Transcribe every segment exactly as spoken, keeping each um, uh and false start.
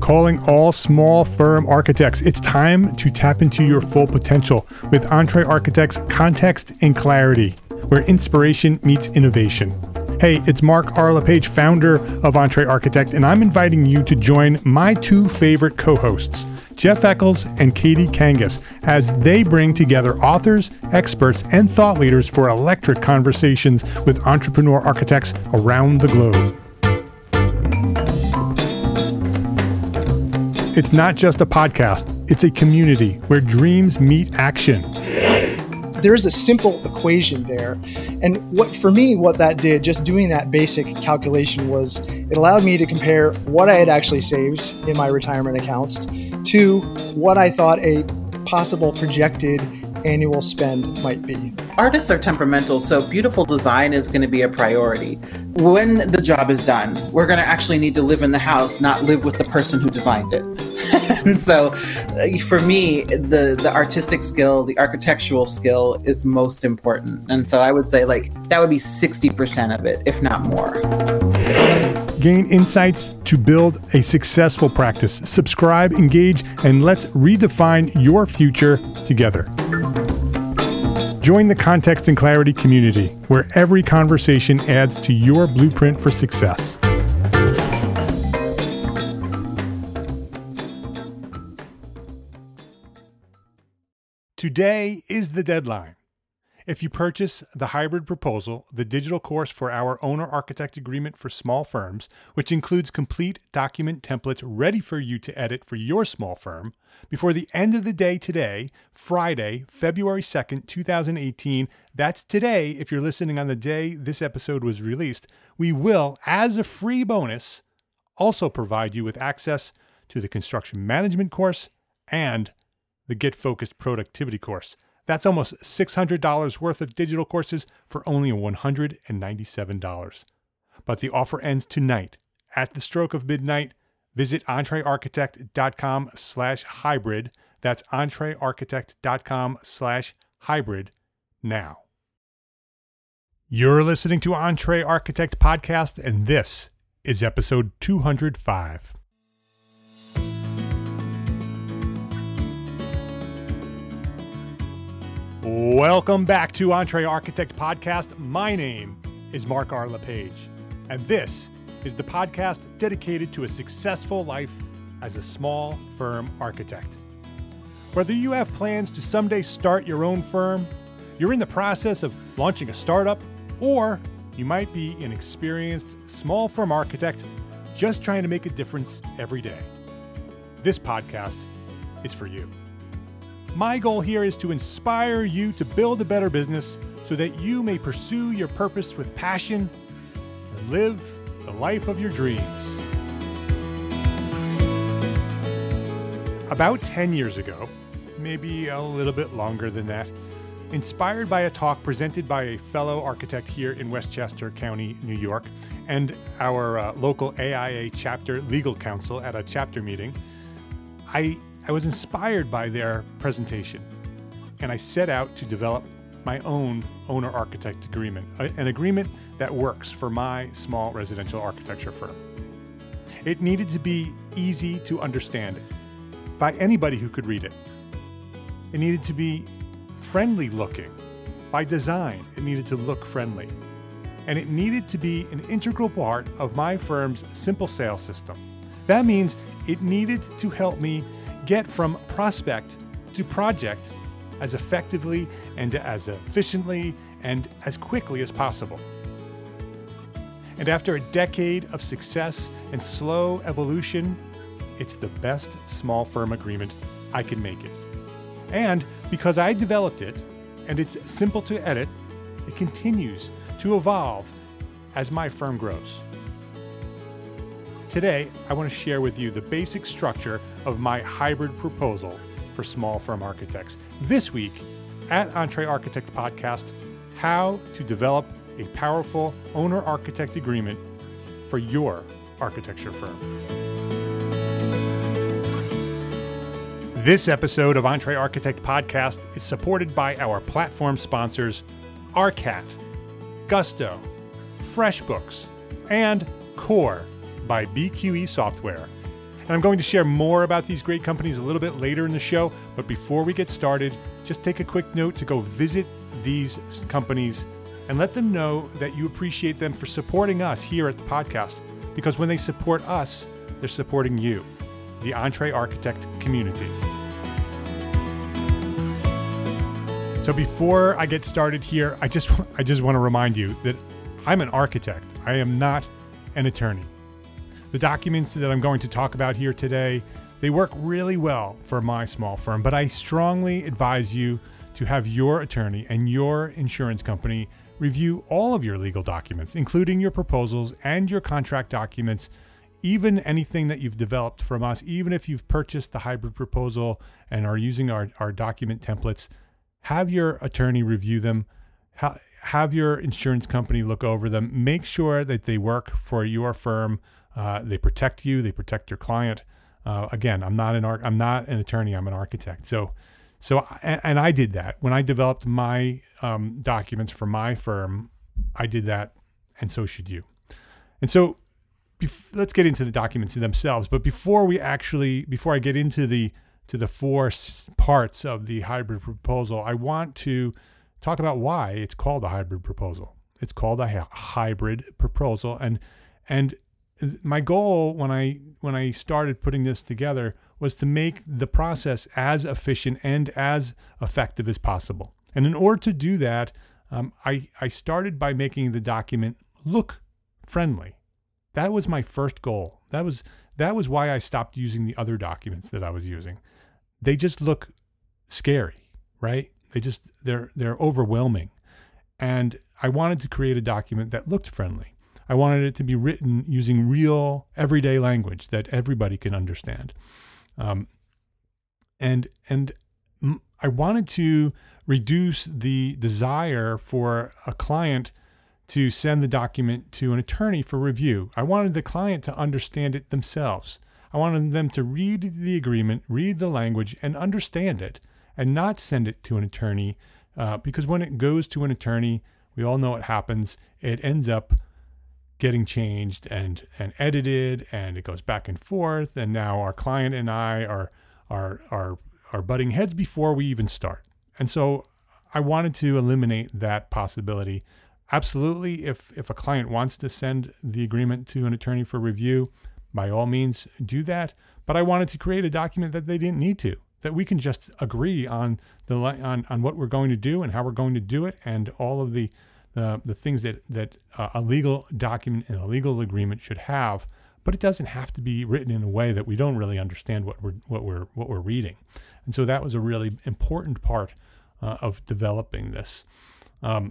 calling all small firm architects. It's time to tap into your full potential with EntreArchitect's Context and Clarity, where inspiration meets innovation. Hey, it's Mark R. LePage, founder of EntreArchitect, and I'm inviting you to join my two favorite co-hosts, Jeff Eccles and Katie Kangas, as they bring together authors, experts, and thought leaders for electric conversations with entrepreneur architects around the globe. It's not just a podcast, it's a community where dreams meet action. There's a simple equation there. And what for me, what that did, just doing that basic calculation, was it allowed me to compare what I had actually saved in my retirement accounts to what I thought a possible projected annual spend might be. Artists are temperamental, so beautiful design is going to be a priority. When the job is done, we're going to actually need to live in the house, not live with the person who designed it. And so for me, the, the artistic skill, the architectural skill is most important. And so I would say like that would be sixty percent of it, if not more. Gain insights to build a successful practice. Subscribe, engage, and let's redefine your future together. Join the Context and Clarity community, where every conversation adds to your blueprint for success. Today is the deadline. If you purchase the hybrid proposal, the digital course for our owner-architect agreement for small firms, which includes complete document templates ready for you to edit for your small firm, before the end of the day today, Friday, February second, twenty eighteen, that's today if you're listening on the day this episode was released, we will, as a free bonus, also provide you with access to the construction management course and the Get Focused Productivity course. That's almost six hundred dollars worth of digital courses for only one hundred ninety-seven dollars. But the offer ends tonight. At the stroke of midnight, visit entrearchitect.com slash hybrid. That's entrearchitect.com slash hybrid now. You're listening to EntreArchitect Podcast, and this is episode two hundred five. Welcome back to EntreArchitect Podcast. My name is Mark R. LePage, and this is the podcast dedicated to a successful life as a small firm architect. Whether you have plans to someday start your own firm, you're in the process of launching a startup, or you might be an experienced small firm architect just trying to make a difference every day, this podcast is for you. My goal here is to inspire you to build a better business so that you may pursue your purpose with passion and live the life of your dreams. About ten years ago, maybe a little bit longer than that, inspired by a talk presented by a fellow architect here in Westchester County, New York, and our uh, local A I A chapter legal counsel at a chapter meeting, I I was inspired by their presentation, and I set out to develop my own owner-architect agreement, an agreement that works for my small residential architecture firm. It needed to be easy to understand by anybody who could read it. It needed to be friendly looking. By design, it needed to look friendly. And it needed to be an integral part of my firm's simple sales system. That means it needed to help me get from prospect to project as effectively and as efficiently and as quickly as possible. And after a decade of success and slow evolution, it's the best small firm agreement I can make it. And because I developed it and it's simple to edit, it continues to evolve as my firm grows. Today, I want to share with you the basic structure of my hybrid proposal for small firm architects. This week, at EntreArchitect Podcast, how to develop a powerful owner-architect agreement for your architecture firm. This episode of EntreArchitect Podcast is supported by our platform sponsors, Arcat, Gusto, FreshBooks, and Core by B Q E Software. And I'm going to share more about these great companies a little bit later in the show. But before we get started, just take a quick note to go visit these companies and let them know that you appreciate them for supporting us here at the podcast. Because when they support us, they're supporting you, the EntreArchitect community. So before I get started here, I just I just want to remind you that I'm an architect. I am not an attorney. The documents that I'm going to talk about here today, they work really well for my small firm, but I strongly advise you to have your attorney and your insurance company review all of your legal documents, including your proposals and your contract documents, even anything that you've developed from us, even if you've purchased the hybrid proposal and are using our, our document templates. Have your attorney review them. Ha- have your insurance company look over them. Make sure that they work for your firm. Uh, they protect you. They protect your client. Uh, again, I'm not an ar- I'm not an attorney. I'm an architect. So, so and, and I did that when I developed my um, documents for my firm. I did that, and so should you. And so, bef- let's get into the documents themselves. But before we actually, before I get into the to the four parts of the hybrid proposal, I want to talk about why it's called a hybrid proposal. It's called a hy- hybrid proposal. And and my goal when I when I started putting this together was to make the process as efficient and as effective as possible. And in order to do that, um, I, I started by making the document look friendly. That was my first goal. That was that was why I stopped using the other documents that I was using. They just look scary, right? They just, they're, they're overwhelming. And I wanted to create a document that looked friendly. I wanted it to be written using real everyday language that everybody can understand. Um, and, and I wanted to reduce the desire for a client to send the document to an attorney for review. I wanted the client to understand it themselves. I wanted them to read the agreement, read the language, and understand it, and not send it to an attorney, uh, because when it goes to an attorney, we all know what happens. It ends up getting changed and, and edited, and it goes back and forth, and now our client and I are, are, are, are butting heads before we even start. And so I wanted to eliminate that possibility. Absolutely, if, if a client wants to send the agreement to an attorney for review, by all means, do that. But I wanted to create a document that they didn't need to, that we can just agree on the on, on what we're going to do and how we're going to do it, and all of the uh, the things that that uh, a legal document and a legal agreement should have. But it doesn't have to be written in a way that we don't really understand what we're what we're what we're reading. And so that was a really important part uh, of developing this. Um,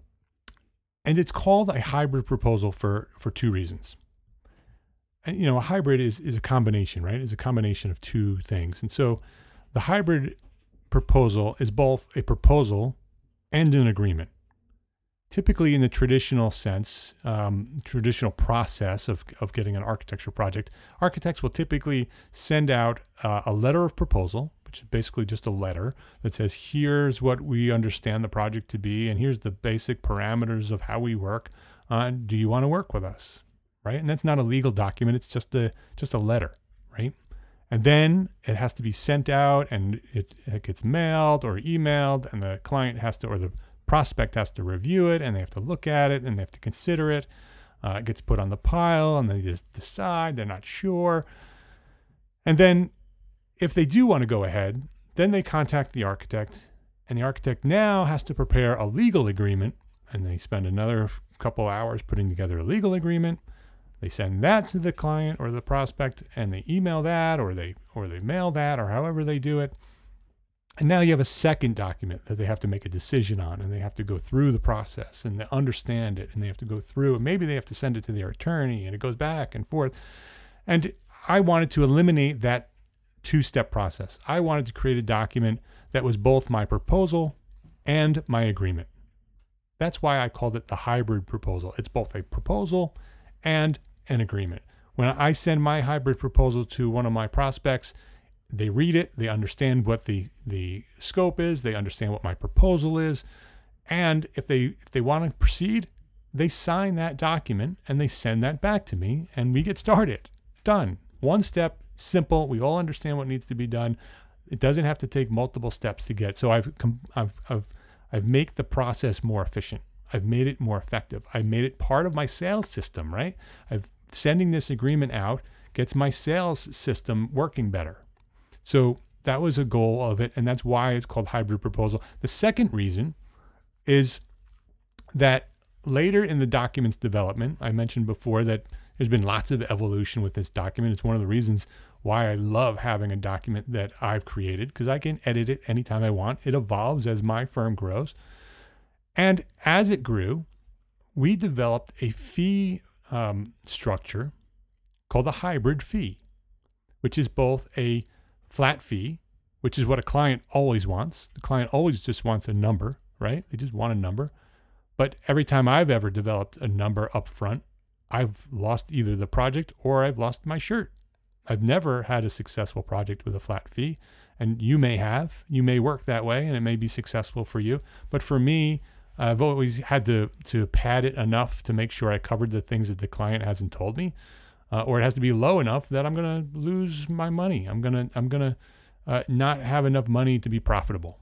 and it's called a hybrid proposal for for two reasons. And, you know, a hybrid is, is a combination, right? It's a combination of two things. And so the hybrid proposal is both a proposal and an agreement. Typically in the traditional sense, um, traditional process of, of getting an architecture project, architects will typically send out uh, a letter of proposal, which is basically just a letter that says, here's what we understand the project to be, and here's the basic parameters of how we work. Uh, do you want to work with us? Right? And that's not a legal document. It's just a just a letter, right? And then it has to be sent out, and it, it gets mailed or emailed, and the client has to, or the prospect has to review it, and they have to look at it, and they have to consider it. Uh, it gets put on the pile, and they just decide, they're not sure. And then if they do want to go ahead, then they contact the architect, and the architect now has to prepare a legal agreement, and they spend another couple hours putting together a legal agreement. They send that to the client or the prospect, and they email that, or they or they mail that, or however they do it. And now you have a second document that they have to make a decision on, and they have to go through the process, and they understand it, and they have to go through, and maybe they have to send it to their attorney, and it goes back and forth. And I wanted to eliminate that two-step process. I wanted to create a document that was both my proposal and my agreement. That's why I called it the hybrid proposal. It's both a proposal and an agreement. When I send my hybrid proposal to one of my prospects, they read it, they understand what the, the scope is, they understand what my proposal is, and if they if they want to proceed, they sign that document and they send that back to me, and we get started. Done. One step, Simple. We all understand what needs to be done. It doesn't have to take multiple steps to get. So I've com- I've I've I've made the process more efficient. I've made it more effective. I made it part of my sales system, right? I've sending this agreement out gets my sales system working better. So that was a goal of it, and that's why it's called hybrid proposal. The second reason is that later in the document's development, I mentioned before that there's been lots of evolution with this document. It's one of the reasons why I love having a document that I've created, because I can edit it anytime I want. It evolves as my firm grows. And as it grew, we developed a fee um, structure called a hybrid fee, which is both a flat fee, which is what a client always wants. The client always just wants a number, right? They just want a number. But every time I've ever developed a number up front, I've lost either the project or I've lost my shirt. I've never had a successful project with a flat fee, and you may have. You may work that way, and it may be successful for you. But for me, I've always had to to pad it enough to make sure I covered the things that the client hasn't told me, uh, or it has to be low enough that I'm going to lose my money. I'm gonna I'm gonna uh, not have enough money to be profitable.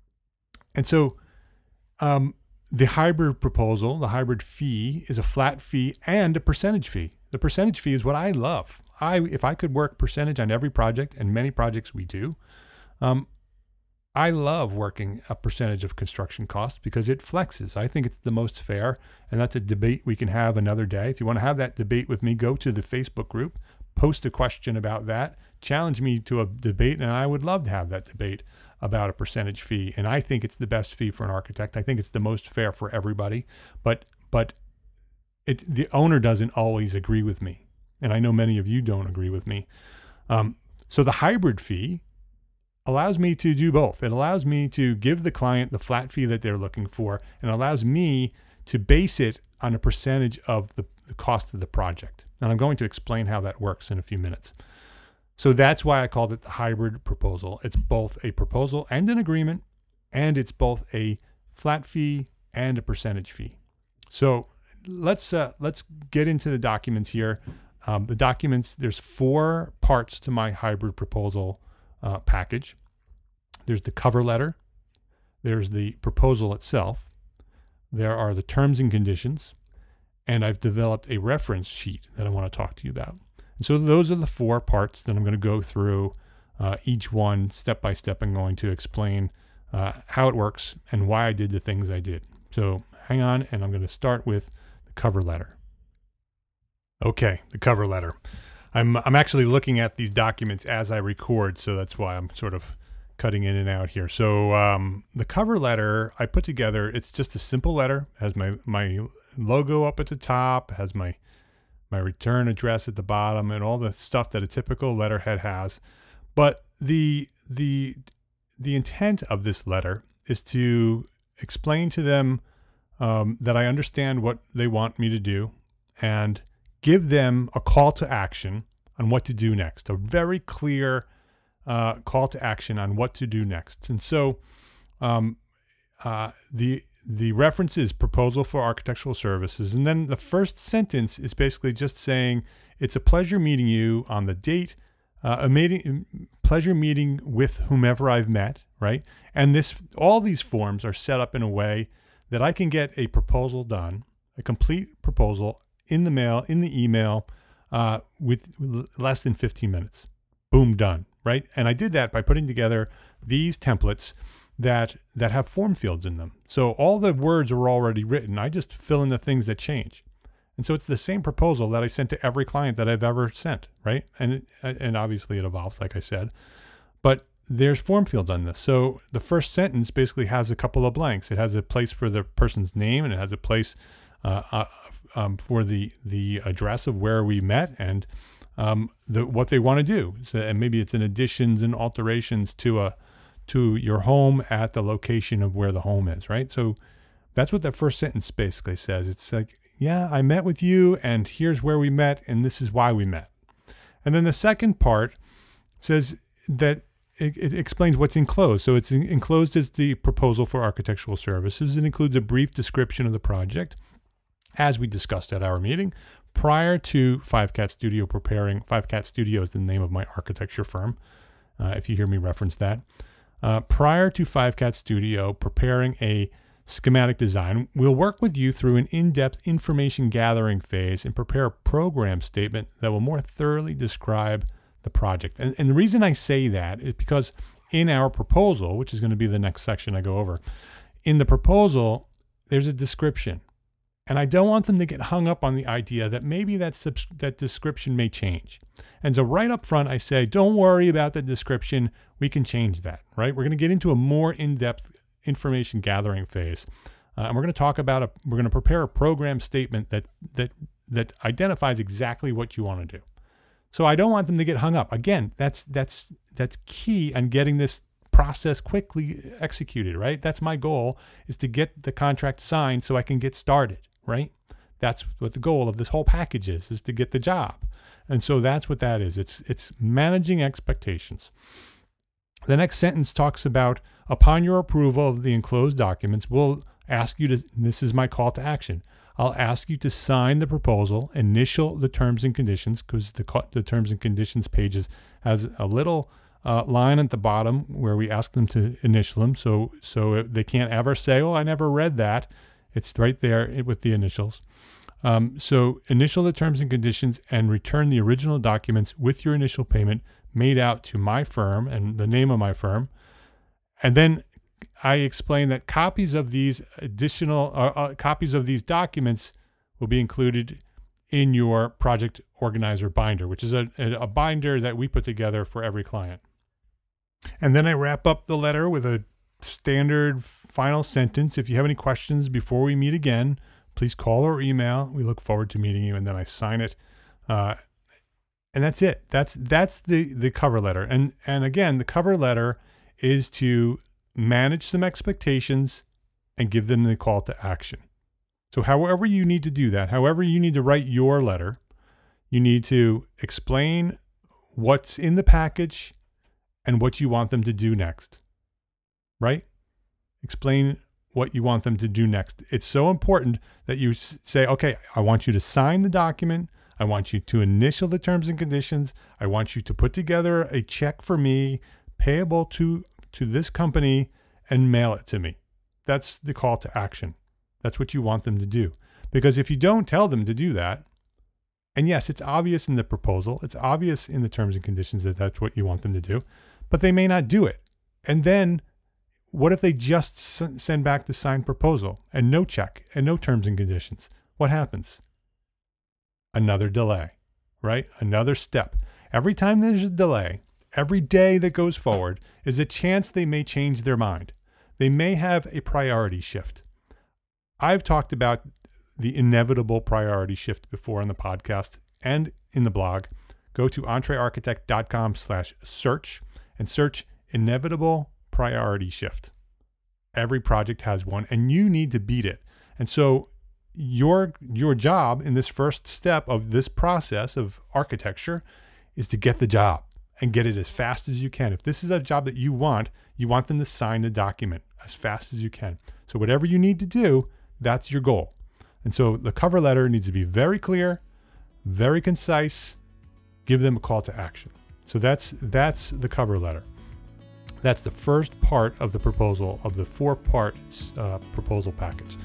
And so, um, the hybrid proposal, the hybrid fee, is a flat fee and a percentage fee. The percentage fee is what I love. I if I could work percentage on every project, and many projects we do, um, I love working a percentage of construction costs because it flexes. I think it's the most fair, and that's a debate we can have another day. If you want to have that debate with me, go to the Facebook group, post a question about that, challenge me to a debate, and I would love to have that debate about a percentage fee. And I think it's the best fee for an architect. I think it's the most fair for everybody, but but it the owner doesn't always agree with me, and I know many of you don't agree with me. Um, so the hybrid fee allows me to do both. It allows me to give the client the flat fee that they're looking for, and allows me to base it on a percentage of the, the cost of the project. And I'm going to explain how that works in a few minutes. So that's why I called it the hybrid proposal. It's both a proposal and an agreement, and it's both a flat fee and a percentage fee. So let's uh, let's get into the documents here. Um, the documents, there's four parts to my hybrid proposal Uh, package. There's the cover letter. There's the proposal itself. There are the terms and conditions. And I've developed a reference sheet that I want to talk to you about. And so those are the four parts that I'm going to go through uh, each one step by step. I'm going to explain uh, how it works and why I did the things I did. So hang on, and I'm going to start with the cover letter. Okay, the cover letter. I'm I'm actually looking at these documents as I record, so that's why I'm sort of cutting in and out here. So um, the cover letter I put together, it's just a simple letter. It has my, my logo up at the top, it has my my return address at the bottom, and all the stuff that a typical letterhead has. But the the the intent of this letter is to explain to them um, that I understand what they want me to do, and give them a call to action on what to do next, a very clear uh, call to action on what to do next. And so um, uh, the the reference is proposal for architectural services. And then the first sentence is basically just saying, it's a pleasure meeting you on the date, uh, a meeting, pleasure meeting with whomever I've met, right? And this all these forms are set up in a way that I can get a proposal done, a complete proposal, in the mail, in the email, uh, with less than fifteen minutes. Boom, done, right? And I did that by putting together these templates that that have form fields in them. So all the words are already written. I just fill in the things that change. And so it's the same proposal that I sent to every client that I've ever sent, right? And it, and obviously it evolves, like I said. But there's form fields on this. So the first sentence basically has a couple of blanks. It has a place for the person's name, and it has a place uh, uh, Um, for the the address of where we met, and um, the what they want to do. So, and maybe it's an additions and alterations to a to your home at the location of where the home is, right? So that's what that first sentence basically says. It's like, yeah, I met with you, and here's where we met, and this is why we met. And then the second part says that it, it explains what's enclosed. So it's in, enclosed as the proposal for architectural services. It includes a brief description of the project, as we discussed at our meeting, prior to Five Cat Studio preparing, Five Cat Studio is the name of my architecture firm, uh, if you hear me reference that. Uh, prior to Five Cat Studio preparing a schematic design, we'll work with you through an in-depth information gathering phase and prepare a program statement that will more thoroughly describe the project. And, and the reason I say that is because in our proposal, which is going to be the next section I go over, in the proposal, there's a description. And I don't want them to get hung up on the idea that maybe that, subs- that description may change. And so right up front, I say, don't worry about the description. We can change that, right? We're going to get into a more in-depth information gathering phase. Uh, and we're going to talk about, a, we're going to prepare a program statement that, that, that identifies exactly what you want to do. So I don't want them to get hung up. Again, that's, that's, that's key on getting this process quickly executed, right? That's my goal, is to get the contract signed so I can get started, right? That's what the goal of this whole package is, is to get the job. And so that's what that is. It's, it's managing expectations. The next sentence talks about, upon your approval of the enclosed documents, we'll ask you to, this is my call to action, I'll ask you to sign the proposal, initial the terms and conditions, because the, the terms and conditions pages has a little uh, line at the bottom where we ask them to initial them. So, so they can't ever say, oh, I never read that. It's right there with the initials. Um, so initial the terms and conditions and return the original documents with your initial payment made out to my firm and the name of my firm. And then I explain that copies of these additional uh, uh, copies of these documents will be included in your project organizer binder, which is a, a binder that we put together for every client. And then I wrap up the letter with a standard final sentence. If you have any questions before we meet again, please call or email. We look forward to meeting you. And then I sign it. Uh, and that's it. That's that's the, the cover letter. And and again, the cover letter is to manage some expectations and give them the call to action. So however you need to do that, however you need to write your letter, you need to explain what's in the package and what you want them to do next, right? Explain what you want them to do next. It's so important that you say, okay, I want you to sign the document. I want you to initial the terms and conditions. I want you to put together a check for me payable to, to this company and mail it to me. That's the call to action. That's what you want them to do. Because if you don't tell them to do that, and yes, it's obvious in the proposal, it's obvious in the terms and conditions that that's what you want them to do, but they may not do it. And then what if they just s- send back the signed proposal and no check and no terms and conditions? What happens? Another delay, right? Another step. Every time there's a delay, every day that goes forward is a chance they may change their mind. They may have a priority shift. I've talked about the inevitable priority shift before on the podcast and in the blog. Go to entrearchitect.com slash search and search inevitable priority shift. Every project has one and you need to beat it. And so your, your job in this first step of this process of architecture is to get the job and get it as fast as you can. If this is a job that you want, you want them to sign the document as fast as you can. So whatever you need to do, that's your goal. And so the cover letter needs to be very clear, very concise, give them a call to action. So that's that's the cover letter. That's the first part of the proposal, of the four-part uh, proposal package.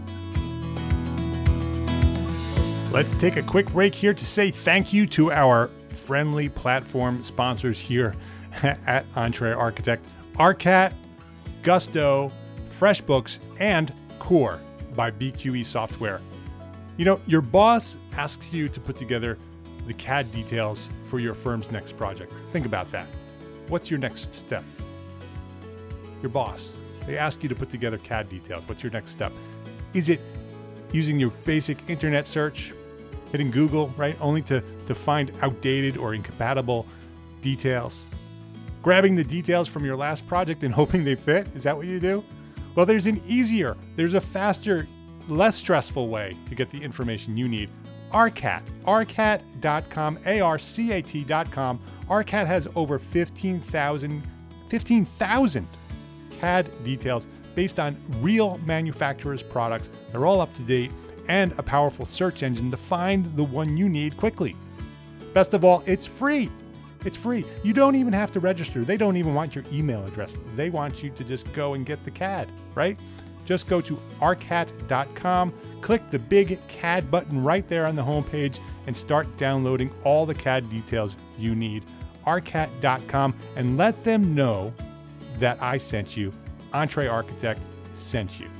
Let's take a quick break here to say thank you to our friendly platform sponsors here at EntreArchitect: Arcat, Gusto, FreshBooks, and Core by B Q E Software. You know, your boss asks you to put together the C A D details for your firm's next project. Think about that. What's your next step? Your boss, they ask you to put together C A D details. What's your next step? Is it using your basic internet search, hitting Google, right? Only to, to find outdated or incompatible details? Grabbing the details from your last project and hoping they fit? Is that what you do? Well, there's an easier, there's a faster, less stressful way to get the information you need. Arcat, arcat dot com, A R C A T dot com. Arcat has over fifteen thousand, fifteen thousand C A D details based on real manufacturers' products. They're all up to date and a powerful search engine to find the one you need quickly. Best of all, it's free. It's free. You don't even have to register. They don't even want your email address. They want you to just go and get the C A D, right? Just go to arcat dot com, click the big C A D button right there on the homepage, and start downloading all the C A D details you need. arcat dot com, and let them know that I sent you. EntreArchitect sent you.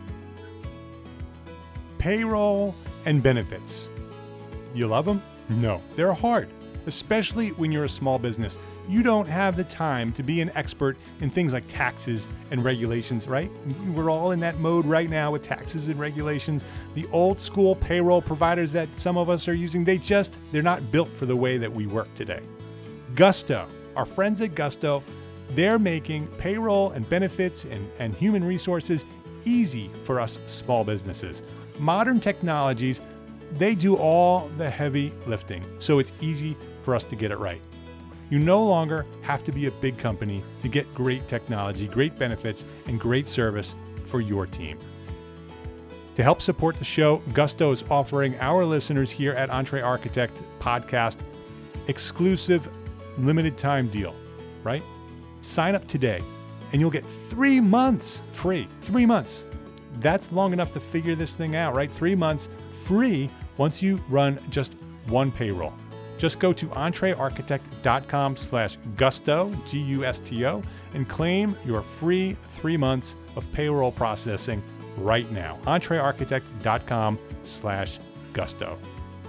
Payroll and benefits. You love them? No, they're hard, especially when you're a small business. You don't have the time to be an expert in things like taxes and regulations, right? We're all in that mode right now with taxes and regulations. The old school payroll providers that some of us are using, they just, they're not built for the way that we work today. Gusto, our friends at Gusto, they're making payroll and benefits and, and human resources easy for us small businesses. Modern technologies, they do all the heavy lifting, so it's easy for us to get it right. You no longer have to be a big company to get great technology, great benefits, and great service for your team. To help support the show, Gusto is offering our listeners here at EntreArchitect Podcast exclusive limited time deal, right? Sign up today and you'll get three months free. Three months. That's long enough to figure this thing out, right? Three months free once you run just one payroll. Just go to entrearchitect dot com slash gusto, G U S T O, and claim your free three months of payroll processing right now. entrearchitect dot com slash gusto.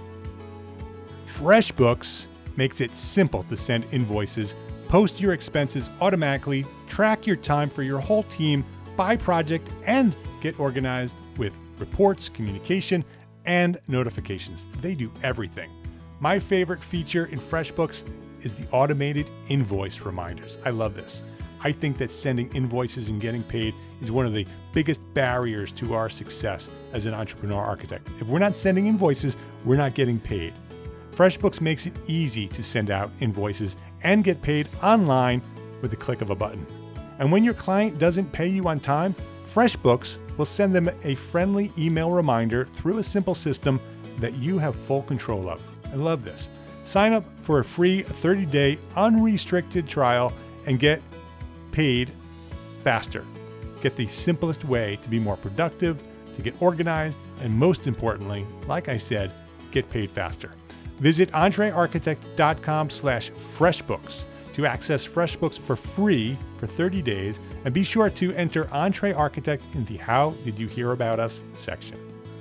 FreshBooks makes it simple to send invoices, post your expenses automatically, track your time for your whole team by project, and get organized with reports, communication, and notifications. They do everything. My favorite feature in FreshBooks is the automated invoice reminders. I love this. I think that sending invoices and getting paid is one of the biggest barriers to our success as an entrepreneur architect. If we're not sending invoices, we're not getting paid. FreshBooks makes it easy to send out invoices and get paid online with the click of a button. And when your client doesn't pay you on time, FreshBooks will send them a friendly email reminder through a simple system that you have full control of. I love this. Sign up for a free thirty-day unrestricted trial and get paid faster. Get the simplest way to be more productive, to get organized, and most importantly, like I said, get paid faster. Visit entrearchitect dot com slash freshbooks to access FreshBooks for free for thirty days, and be sure to enter EntreArchitect in the How Did You Hear About Us section.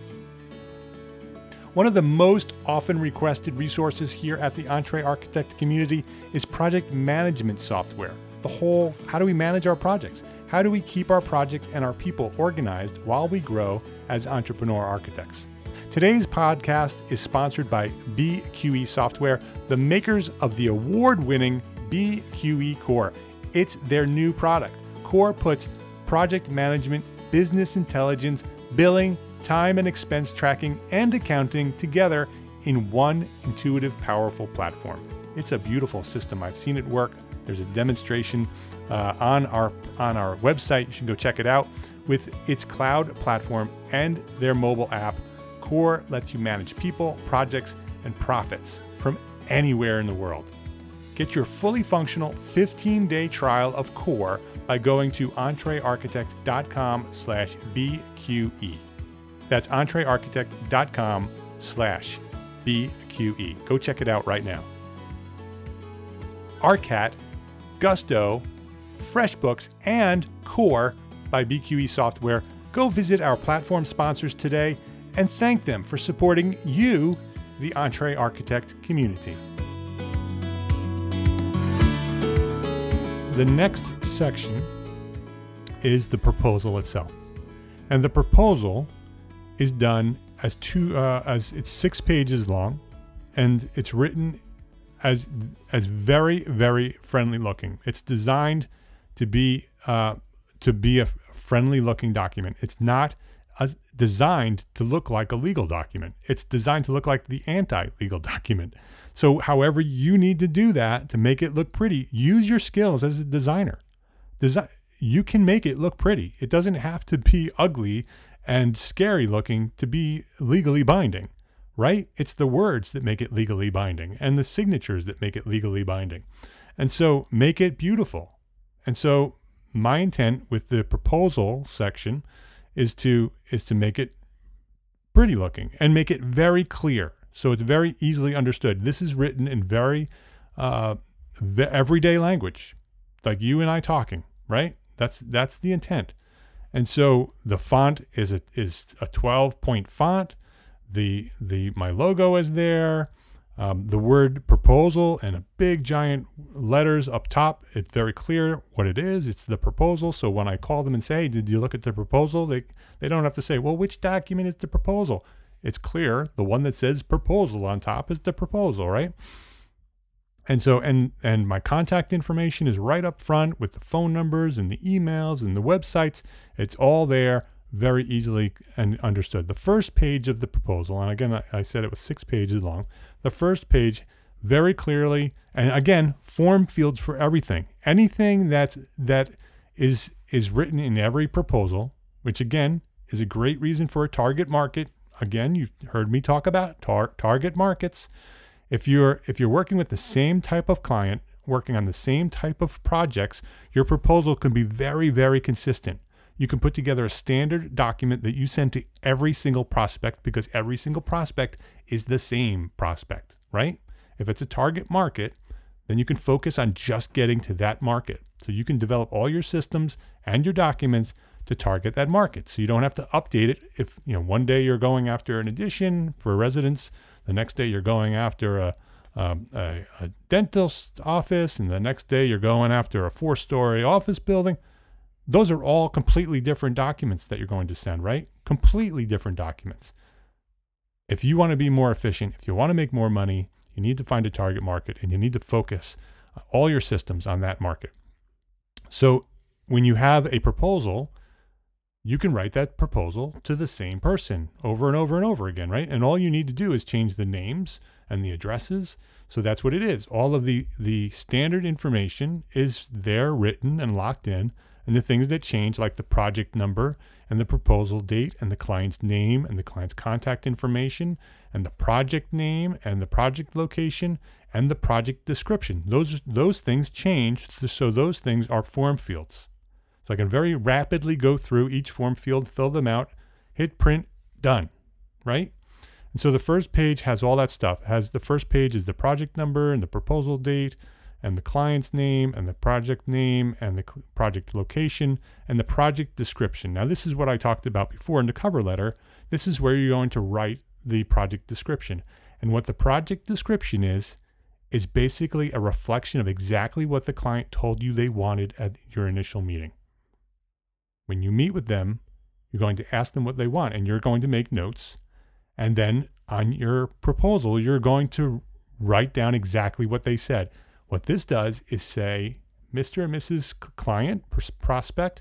One of the most often requested resources here at the EntreArchitect community is project management software. The whole, how do we manage our projects? How do we keep our projects and our people organized while we grow as entrepreneur architects? Today's podcast is sponsored by B Q E Software, the makers of the award-winning B Q E Core. It's their new product. Core puts project management, business intelligence, billing, time and expense tracking, and accounting together in one intuitive, powerful platform. It's a beautiful system. I've seen it work. There's a demonstration uh, on our on our website. You should go check it out. With its cloud platform and their mobile app, Core lets you manage people, projects, and profits from anywhere in the world. Get your fully functional fifteen-day trial of Core by going to entrearchitect dot com slash B Q E. That's entrearchitect dot com slash B Q E. Go check it out right now. Arcat, Gusto, FreshBooks, and Core by B Q E Software. Go visit our platform sponsors today and thank them for supporting you, the EntreArchitect community. The next section is the proposal itself. And the proposal is done as two uh, as it's six pages long, and it's written as as very very friendly looking. It's designed to be uh, to be a friendly looking document. It's not as designed to look like a legal document. It's designed to look like the anti-legal document. So however you need to do that to make it look pretty, use your skills as a designer. Design, you can make it look pretty. It doesn't have to be ugly and scary looking to be legally binding, right? It's the words that make it legally binding and the signatures that make it legally binding. And so make it beautiful. And so my intent with the proposal section is to is to make it pretty looking and make it very clear. So it's very easily understood. This is written in very uh, everyday language, like you and I talking, right? That's that's the intent. And so the font is a is a twelve point font. The the my logo is there. Um, the word proposal and a big giant letters up top. It's very clear what it is. It's the proposal. So when I call them and say, hey, did you look at the proposal? They they don't have to say, well, which document is the proposal? It's clear. The one that says proposal on top is the proposal, right? And so, and and my contact information is right up front with the phone numbers and the emails and the websites. It's all there, very easily and understood. The first page of the proposal, and again, I, I said it was six pages long. The first page, very clearly, and again, form fields for everything. Anything that's that is is written in every proposal, which again is a great reason for a target market. Again, you've heard me talk about tar- target markets. If you're if you're working with the same type of client, working on the same type of projects, your proposal can be very, very consistent. You can put together a standard document that you send to every single prospect because every single prospect is the same prospect, right? If it's a target market, then you can focus on just getting to that market. So you can develop all your systems and your documents to target that market. So you don't have to update it. If, you know, one day you're going after an addition for a residence, the next day you're going after a, um, a, a dentist office, and the next day you're going after a four-story office building. Those are all completely different documents that you're going to send, right? Completely different documents. If you want to be more efficient, if you want to make more money, you need to find a target market and you need to focus all your systems on that market. So when you have a proposal, you can write that proposal to the same person over and over and over again, right? And all you need to do is change the names and the addresses. So that's what it is. All of the, the standard information is there written and locked in. And the things that change, like the project number and the proposal date and the client's name and the client's contact information and the project name and the project location and the project description. Those, those things change. So those things are form fields. So I can very rapidly go through each form field, fill them out, hit print, done, right? And so the first page has all that stuff. It has the first page is the project number and the proposal date and the client's name and the project name and the project location and the project description. Now, this is what I talked about before in the cover letter. This is where you're going to write the project description. And what the project description is, is basically a reflection of exactly what the client told you they wanted at your initial meeting. When you meet with them, you're going to ask them what they want, and you're going to make notes. And then on your proposal, you're going to write down exactly what they said. What this does is say, Mister and Missus Client, prospect,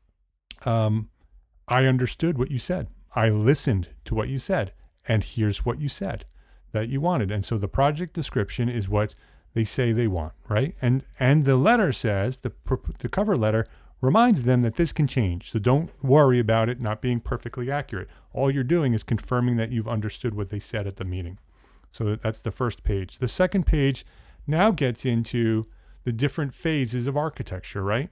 um, I understood what you said. I listened to what you said, and here's what you said that you wanted. And so the project description is what they say they want, right? And and the letter says, the the cover letter reminds them that this can change. So don't worry about it not being perfectly accurate. All you're doing is confirming that you've understood what they said at the meeting. So that's the first page. The second page now gets into the different phases of architecture, right?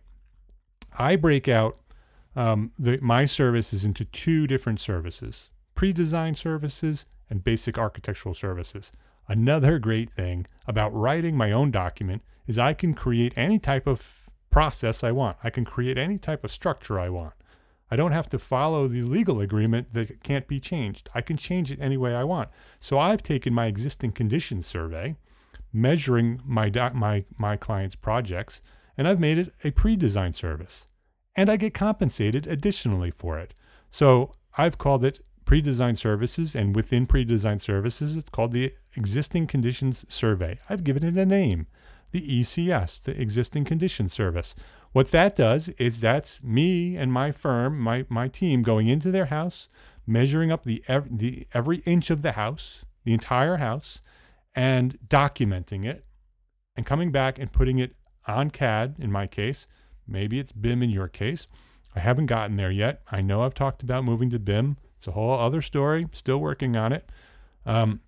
I break out um, the, my services into two different services, pre-design services and basic architectural services. Another great thing about writing my own document is I can create any type of process I want. I can create any type of structure I want. I don't have to follow the legal agreement that can't be changed. I can change it any way I want. So I've taken my existing conditions survey, measuring my doc, my my client's projects, and I've made it a pre-design service. And I get compensated additionally for it. So I've called it pre-design services, and within pre-design services, it's called the Existing Conditions Survey. I've given it a name, the E C S, the Existing Conditions Service. What that does is that's me and my firm, my my team, going into their house, measuring up the the every inch of the house, the entire house, and documenting it, and coming back and putting it on C A D in my case, maybe it's B I M in your case, I haven't gotten there yet. I know I've talked about moving to B I M. It's a whole other story. Still working on it. Um,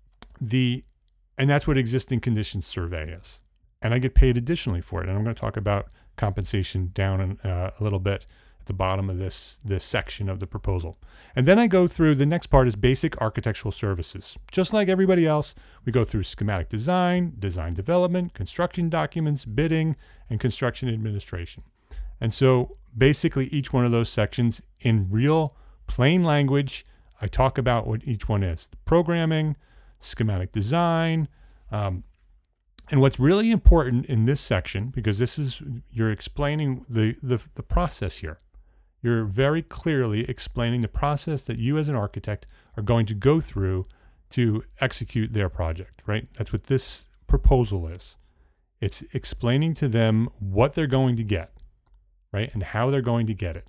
the and that's what existing conditions survey is. And I get paid additionally for it. And I'm going to talk about compensation down in, uh, a little bit at the bottom of this this section of the proposal. And then I go through, the next part is basic architectural services. Just like everybody else, we go through schematic design, design development, construction documents, bidding, and construction administration. And so basically each one of those sections in real plain language, I talk about what each one is. The programming, schematic design, um, and what's really important in this section, because this is, you're explaining the, the, the process here. You're very clearly explaining the process that you as an architect are going to go through to execute their project, right? That's what this proposal is. It's explaining to them what they're going to get, right? And how they're going to get it.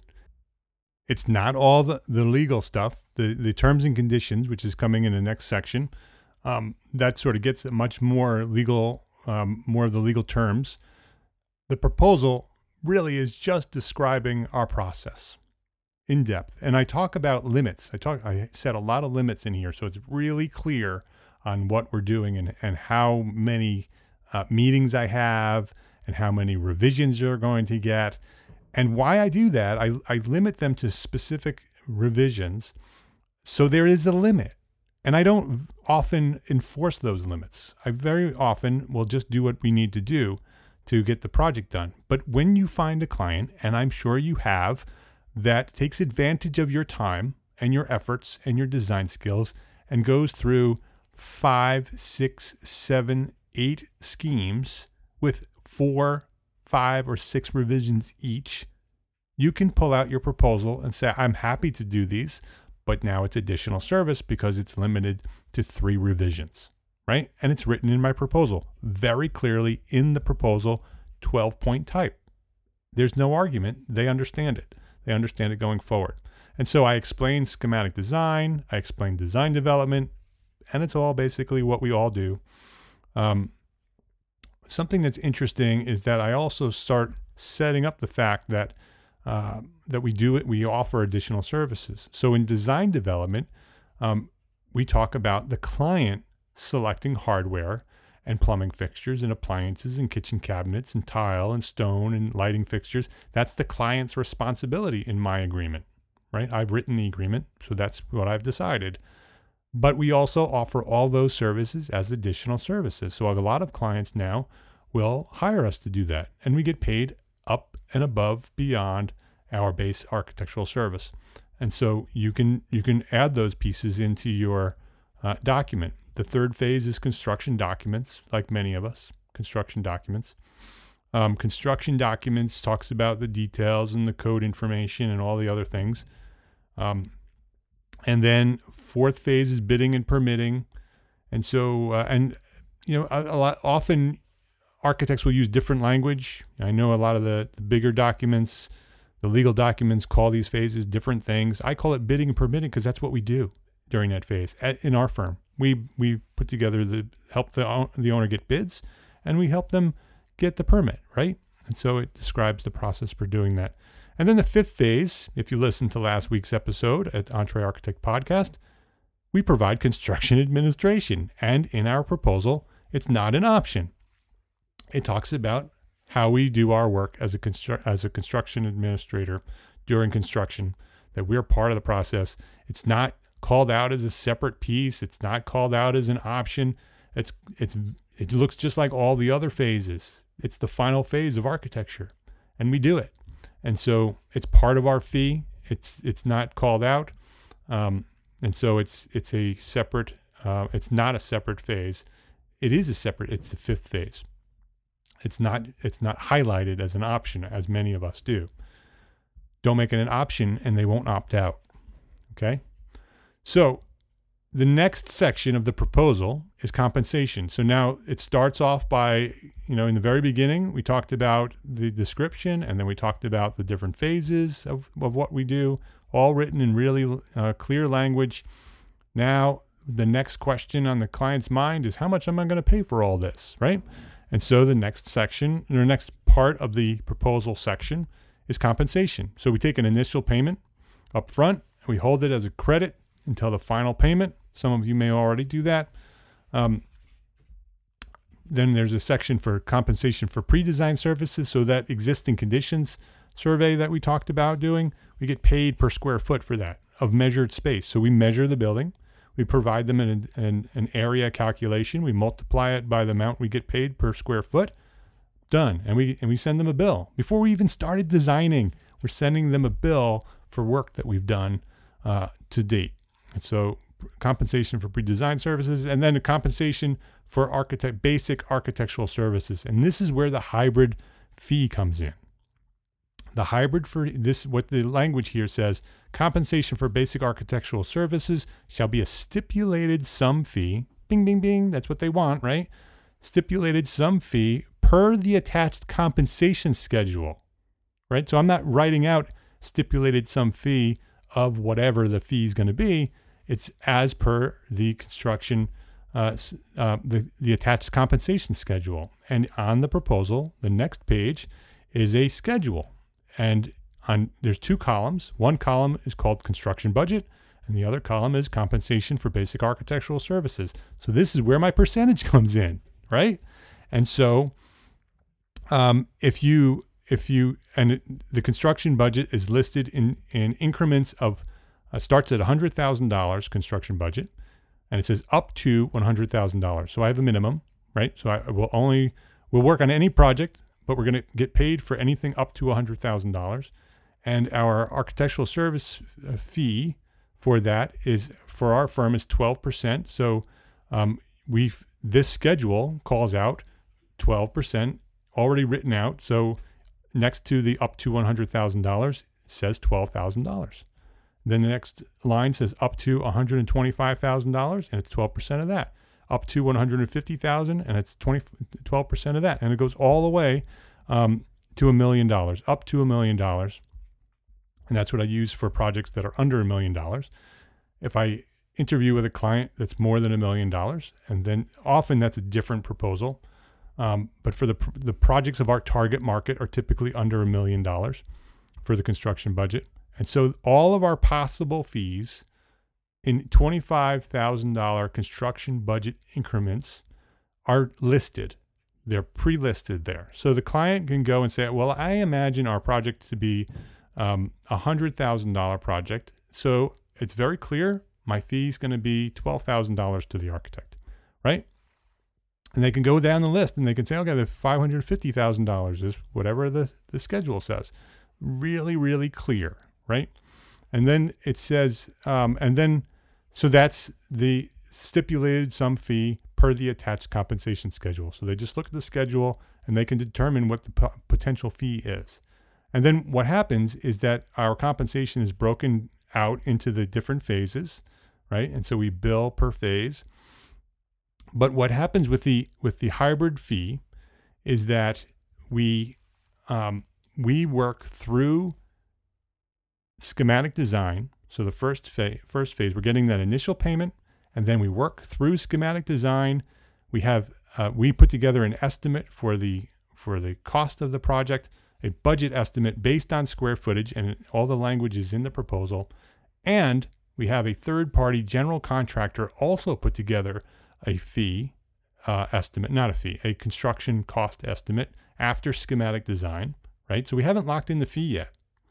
It's not all the, the legal stuff, the, the terms and conditions, which is coming in the next section. Um, that sort of gets much more legal, um, more of the legal terms. The proposal really is just describing our process in depth. And I talk about limits. I talk, I set a lot of limits in here. So it's really clear on what we're doing and, and how many uh, meetings I have and how many revisions you're going to get. And why I do that, I, I limit them to specific revisions. So there is a limit. And I don't often enforce those limits. I very often will just do what we need to do to get the project done. But when you find a client, and I'm sure you have, that takes advantage of your time and your efforts and your design skills and goes through five, six, seven, eight schemes with four, five, or six revisions each, you can pull out your proposal and say, I'm happy to do these, but now it's additional service because it's limited to three revisions, right? And it's written in my proposal very clearly in the proposal, twelve point type. There's no argument. They understand it. They understand it going forward. And so I explain schematic design, I explain design development, and it's all basically what we all do. Um, something that's interesting is that I also start setting up the fact that uh, that we do it, we offer additional services. So in design development, um, we talk about the client selecting hardware and plumbing fixtures and appliances and kitchen cabinets and tile and stone and lighting fixtures. That's the client's responsibility in my agreement, right? I've written the agreement, so that's what I've decided. But we also offer all those services as additional services. So a lot of clients now will hire us to do that, and we get paid up and above beyond our base architectural service. And so you can you can add those pieces into your uh, document. The third phase is construction documents, like many of us, construction documents. Um, construction documents talks about the details and the code information and all the other things. Um, and then fourth phase is bidding and permitting. And so, uh, and, you know, a, a lot, often architects will use different language. I know a lot of the, the bigger documents, the legal documents call these phases different things. I call it bidding and permitting because that's what we do during that phase at, in our firm. We we put together the help the the owner get bids, and we help them get the permit, right? And so it describes the process for doing that. And then the fifth phase, if you listen to last week's episode at Entre Architect Podcast, we provide construction administration. And in our proposal, it's not an option. It talks about how we do our work as a constru- as a construction administrator during construction, that we're part of the process. It's not called out as a separate piece. It's not called out as an option. It's it's it looks just like all the other phases. It's the final phase of architecture, and we do it. And so it's part of our fee. It's it's not called out, um, and so it's it's a separate. Uh, it's not a separate phase. It is a separate. It's the fifth phase. It's not it's not highlighted as an option, as many of us do. Don't make it an option, and they won't opt out. Okay. So the next section of the proposal is compensation. So now it starts off by, you know, in the very beginning, we talked about the description, and then we talked about the different phases of, of what we do, all written in really uh, clear language. Now, the next question on the client's mind is, how much am I going to pay for all this, right? And so the next section, or next part of the proposal section is compensation. So we take an initial payment up front, and we hold it as a credit until the final payment. Some of you may already do that. Um, then there's a section for compensation for pre-design services. So that existing conditions survey that we talked about doing, we get paid per square foot for that of measured space. So we measure the building. We provide them an, an, an area calculation. We multiply it by the amount we get paid per square foot. Done. And we and we send them a bill. Before we even started designing, we're sending them a bill for work that we've done uh, to date. And so compensation for pre-design services, and then a compensation for architect basic architectural services. And this is where the hybrid fee comes in. The hybrid for this, what the language here says, compensation for basic architectural services shall be a stipulated sum fee. Bing, bing, bing. That's what they want, right? Stipulated sum fee per the attached compensation schedule, right? So I'm not writing out stipulated sum fee of whatever the fee is going to be. It's as per the construction, uh, uh, the, the attached compensation schedule. And on the proposal, the next page is a schedule. And on there's two columns. One column is called construction budget, and the other column is compensation for basic architectural services. So this is where my percentage comes in, right? And so um, if you if you and it, the construction budget is listed in in increments of uh, starts at one hundred thousand dollars construction budget, and it says up to one hundred thousand dollars. So I have a minimum, right? So I will only we'll work on any project, but we're going to get paid for anything up to one hundred thousand dollars. And our architectural service fee for that is, for our firm, is twelve percent. So um, we've this schedule calls out twelve percent already written out. So next to the up to one hundred thousand dollars says twelve thousand dollars. Then the next line says up to one hundred twenty-five thousand dollars, and it's twelve percent of that. Up to one hundred fifty thousand dollars, and it's twenty, twelve percent of that. And it goes all the way um, to a million dollars, up to a million dollars. And that's what I use for projects that are under a million dollars. If I interview with a client that's more than a million dollars, and then often that's a different proposal. Um, but for the the projects of our target market are typically under a million dollars for the construction budget. And so all of our possible fees in twenty-five thousand dollars construction budget increments are listed. They're pre-listed there. So the client can go and say, well, I imagine our project to be um, a one hundred thousand dollars project. So it's very clear my fee is going to be twelve thousand dollars to the architect, right? And they can go down the list and they can say, okay, the five hundred fifty thousand dollars is whatever the, the schedule says. Really, really clear, right? And then it says, um, and then, so that's the stipulated sum fee per the attached compensation schedule. So they just look at the schedule and they can determine what the p- potential fee is. And then what happens is that our compensation is broken out into the different phases, right? And so we bill per phase. But what happens with the with the hybrid fee is that we um, we work through schematic design. So the first phase, first phase, we're getting that initial payment, and then we work through schematic design. We have uh, we put together an estimate for the for the cost of the project, a budget estimate based on square footage, and all the language is in the proposal. And we have a third-party general contractor also put together a fee uh, estimate, not a fee, a construction cost estimate after schematic design, right? So we haven't locked in the fee yet.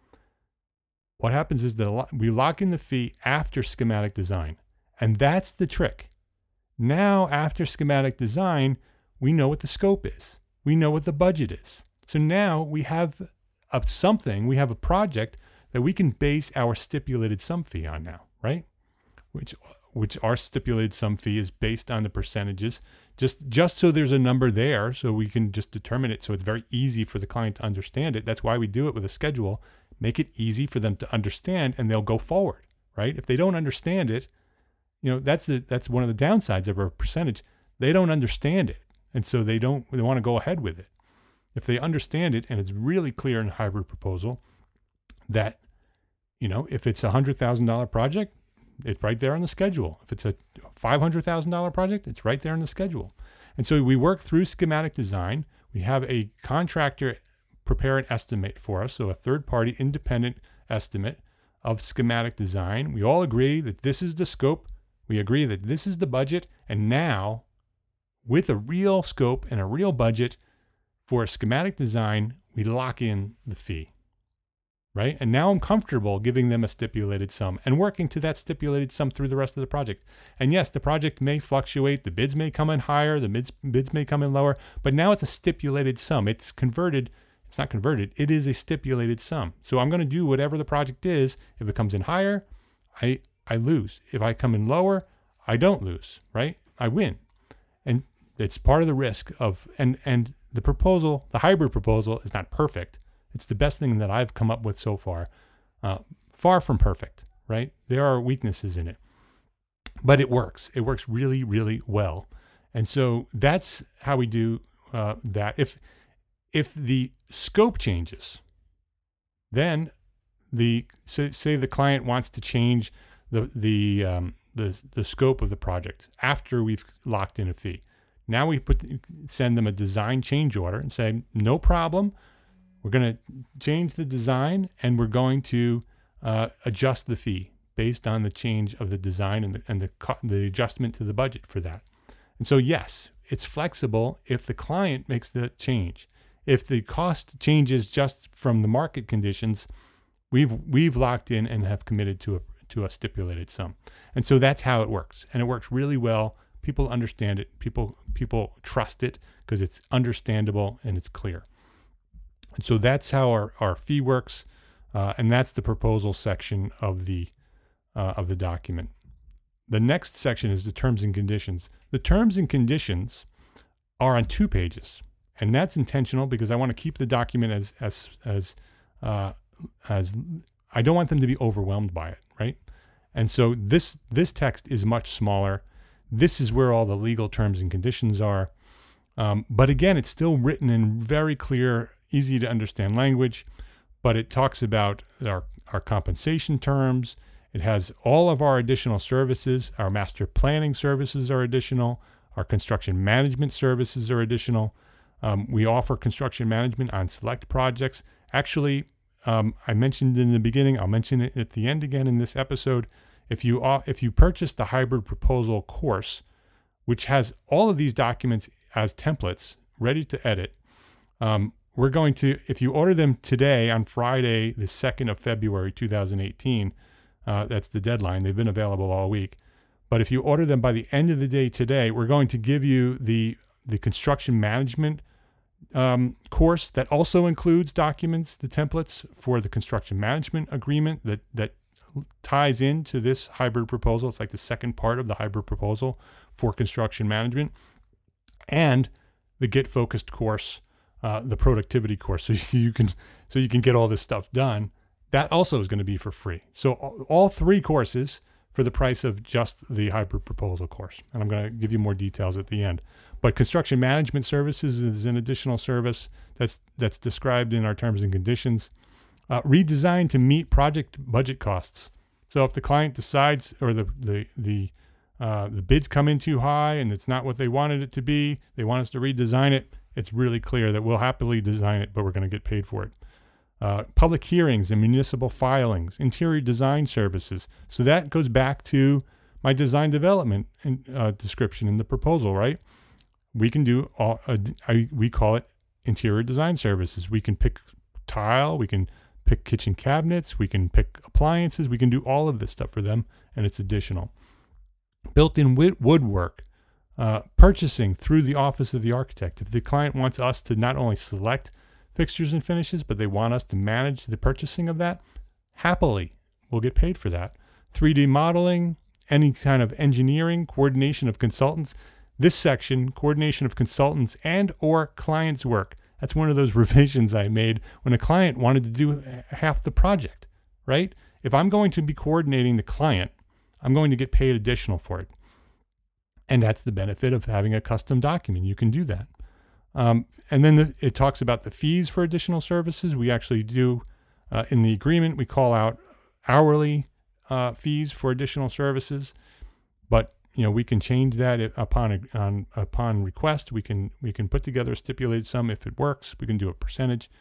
What happens is that we lock in the fee after schematic design, and that's the trick. Now, after schematic design, we know what the scope is. We know what the budget is. So now we have a something, we have a project that we can base our stipulated sum fee on now, right? Which which our stipulated sum fee is based on the percentages, just, just so there's a number there so we can just determine it so it's very easy for the client to understand it. That's why we do it with a schedule. Make it easy for them to understand, and they'll go forward, right? If they don't understand it, you know, that's the that's one of the downsides of a percentage. They don't understand it, and so they don't they want to go ahead with it. If they understand it, and it's really clear in a hybrid proposal that, you know, if it's a one hundred thousand dollars project, it's right there on the schedule. If it's a five hundred thousand dollars project, it's right there in the schedule. And so we work through schematic design. We have a contractor prepare an estimate for us, so a third-party independent estimate of schematic design. We all agree that this is the scope. We agree that this is the budget. And now, with a real scope and a real budget for a schematic design, we lock in the fee, right? And now I'm comfortable giving them a stipulated sum and working to that stipulated sum through the rest of the project. And yes, the project may fluctuate. The bids may come in higher. The bids, bids may come in lower. But now it's a stipulated sum. It's converted. It's not converted. It is a stipulated sum. So I'm going to do whatever the project is. If it comes in higher, I I lose. If I come in lower, I don't lose, right? I win. And it's part of the risk of, and, and the proposal, the hybrid proposal is not perfect. It's the best thing that I've come up with so far. Uh, far from perfect, right? There are weaknesses in it, but it works. It works really, really well. And so that's how we do uh, that. If, if the scope changes, then the, say, say the client wants to change the, the, um, the, the scope of the project after we've locked in a fee. Now we put send them a design change order and say, no problem. We're going to change the design and we're going to uh, adjust the fee based on the change of the design and the and the co- the adjustment to the budget for that. And so yes, it's flexible if the client makes the change. If the cost changes just from the market conditions, we've we've locked in and have committed to a to a stipulated sum. And so that's how it works. And it works really well. People understand it. People people trust it because it's understandable and it's clear. And so that's how our, our fee works. Uh, and that's the proposal section of the uh, of the document. The next section is the terms and conditions. The terms and conditions are on two pages. And that's intentional because I want to keep the document as as as uh, as I don't want them to be overwhelmed by it, right? And so this this text is much smaller. This is where all the legal terms and conditions are. Um, but again, it's still written in very clear, easy to understand language. But it talks about our our compensation terms. It has all of our additional services. Our master planning services are additional. Our construction management services are additional. Um, we offer construction management on select projects. Actually, um, I mentioned in the beginning, I'll mention it at the end again in this episode. If you uh, if you purchase the hybrid proposal course, which has all of these documents as templates ready to edit, um, we're going to, if you order them today on Friday, the second of February, two thousand eighteen, uh, that's the deadline. They've been available all week. But if you order them by the end of the day today, we're going to give you the the construction management um, course that also includes documents, the templates for the construction management agreement that that ties into this hybrid proposal. It's like the second part of the hybrid proposal for construction management, and the Get Focused course, uh, the productivity course, so you can so you can get all this stuff done. That also is going to be for free. So all, all three courses for the price of just the hybrid proposal course. And I'm going to give you more details at the end. But construction management services is an additional service that's that's described in our terms and conditions. Uh, redesigned to meet project budget costs. So if the client decides, or the the the uh, the bids come in too high and it's not what they wanted it to be, they want us to redesign it, it's really clear that we'll happily design it, but we're going to get paid for it. Uh, public hearings and municipal filings, interior design services. So that goes back to my design development in, uh, description in the proposal, right? We can do all, uh, I, we call it interior design services. We can pick tile, we can pick kitchen cabinets, we can pick appliances, we can do all of this stuff for them, and it's additional. Built-in woodwork, uh, purchasing through the office of the architect. If the client wants us to not only select fixtures and finishes, but they want us to manage the purchasing of that, happily, we'll get paid for that. three D modeling, any kind of engineering, coordination of consultants. This section, coordination of consultants and or clients' work. That's one of those revisions I made when a client wanted to do half the project, right? If I'm going to be coordinating the client, I'm going to get paid additional for it. And that's the benefit of having a custom document. You can do that. Um, and then the, it talks about the fees for additional services. We actually do, uh, in the agreement, we call out hourly uh, fees for additional services. But you know, we can change that upon on, upon request. We can we can put together a stipulated sum if it works. We can do a percentage.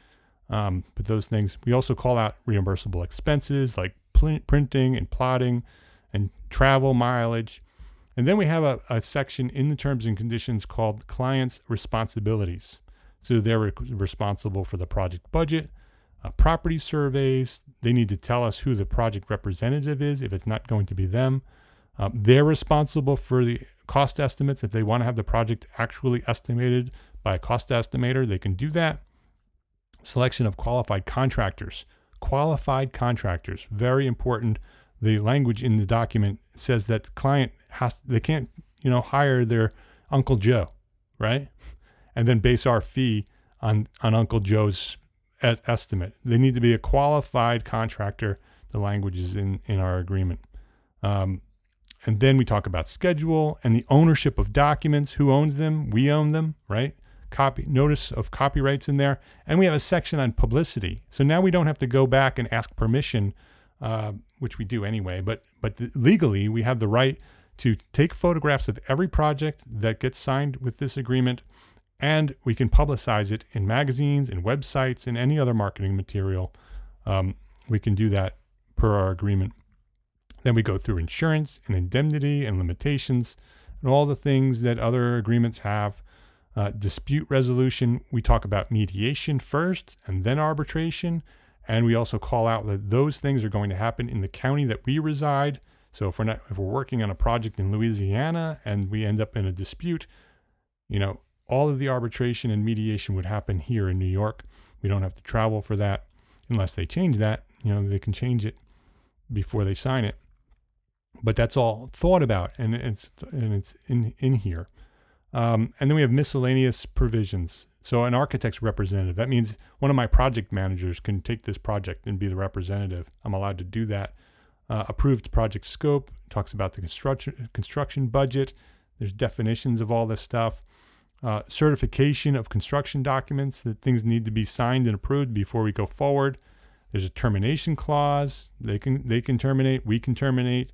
Um, but those things, we also call out reimbursable expenses like pl- printing and plotting and travel mileage. And then we have a, a section in the terms and conditions called client's responsibilities. So they're re- responsible for the project budget, uh, property surveys. They need to tell us who the project representative is if it's not going to be them. Um, they're responsible for the cost estimates. If they want to have the project actually estimated by a cost estimator, they can do that. Selection of qualified contractors. Qualified contractors, very important. The language in the document says that the client has, they can't, you know, hire their Uncle Joe, right? And then base our fee on, on Uncle Joe's e- estimate. They need to be a qualified contractor. The language is in, in our agreement. Um, and then we talk about schedule and the ownership of documents. Who owns them? We own them, right? Copy notice of copyrights in there. And we have a section on publicity. So now we don't have to go back and ask permission, uh, which we do anyway, but, but th- legally we have the right to take photographs of every project that gets signed with this agreement, and we can publicize it in magazines and websites and any other marketing material. Um, we can do that per our agreement. Then we go through insurance and indemnity and limitations and all the things that other agreements have. Uh, dispute resolution, we talk about mediation first and then arbitration. And we also call out that those things are going to happen in the county that we reside. So if we're not, if we're working on a project in Louisiana and we end up in a dispute, you know, all of the arbitration and mediation would happen here in New York. We don't have to travel for that unless they change that. You know, they can change it before they sign it. But that's all thought about, and it's and it's in in here. Um, and then we have miscellaneous provisions. So an architect's representative, that means one of my project managers can take this project and be the representative. I'm allowed to do that. Uh, approved project scope, talks about the construction construction budget. There's definitions of all this stuff. Uh, certification of construction documents, that things need to be signed and approved before we go forward. There's a termination clause. They can they can terminate. We can terminate.